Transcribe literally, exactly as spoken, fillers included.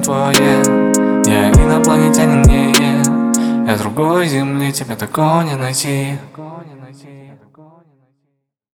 твое. Я инопланетянин, не я. Я с другой земли, тебя такого не найти.